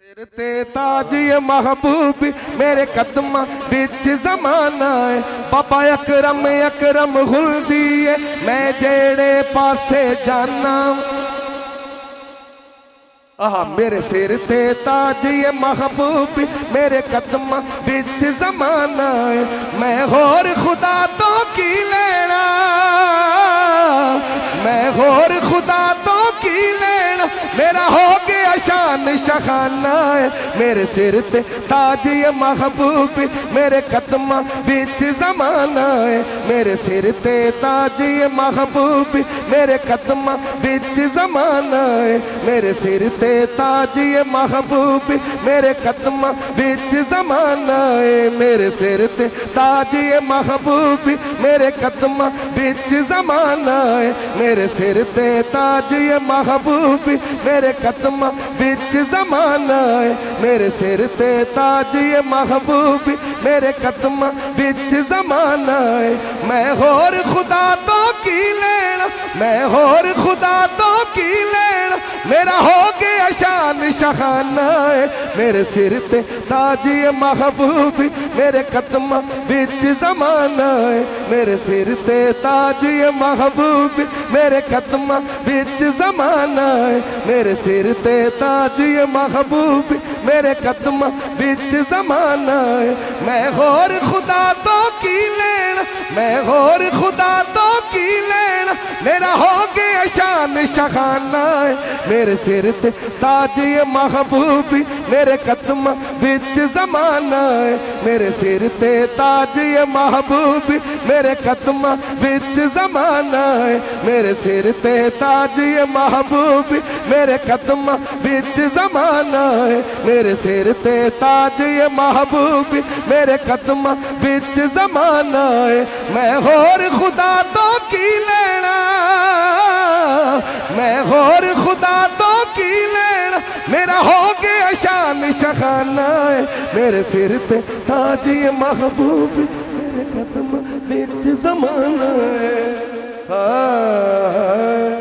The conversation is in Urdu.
سر تے تاج یہ محبوب میرے قدمہ بچ زمانہ ہے بابا اکرم اکرم خلدی ہے میں جیڑے پاسے جانا میرے سر تے تاج یہ محبوب میرے قدمہ بچ زمانہ ہے میں غور خدا تو کی لینا میں غور خدا تو کی لینا میرا ہو گیا شان شخانہ ہے میرے سر تے تاج یہ محبوب میرے قدمہ بچ زمانہ ہے میرے سر تے تاج یہ محبوب میرے قدمہ بچ زمانہ ہے میرے سر تے تاج یہ محبوب میرے قدمہ بچ زمانہ ہے میرے سر تے تاج یہ محبوب میرے قدمہ بچ زمانہ ہے میرے سر تے تاج یہ محبوب میرے قدمہ بچ زمانہ ہے میرے سر تے تاج یہ محبوب میرے قدمہ بچ زمانہ ہے میں غور خدا تو کی لینا میں غور خدا تو کی لینا میرا ہو گیا شان شخانہ ہے میرے سر تے تاج یہ محبوب میرے قدمہ بچ زمانہ ہے میرے سر تے تاج یہ محبوب میرے قدمہ بچ زمانہ ہے میرے سر تے تاج یہ محبوب میرے قدمہ بچ زمانہ ہے میں غور خدا تو کی لینا میں غور خدا تو کی لینا میرا ہو گیا شان شخانہ ہے میرے سر تے تاج یہ محبوب میرے قدمہ بچ زمانہ ہے میرے سر تے تاج یہ محبوب میرے قدمہ بچ زمانہ ہے میرے سر تے تاج یہ محبوب میرے قدمہ بچ زمانہ ہے میرے سر تے تاج یہ محبوب میرے قدمہ بچ زمانہ ہے میں غور خدا تو کی لینا میں غور خدا تو کی لینا میرا ہو گیا شان شخانہ ہے میرے سر تے تاج یہ محبوب میرے قدمہ بچ زمانہ ہے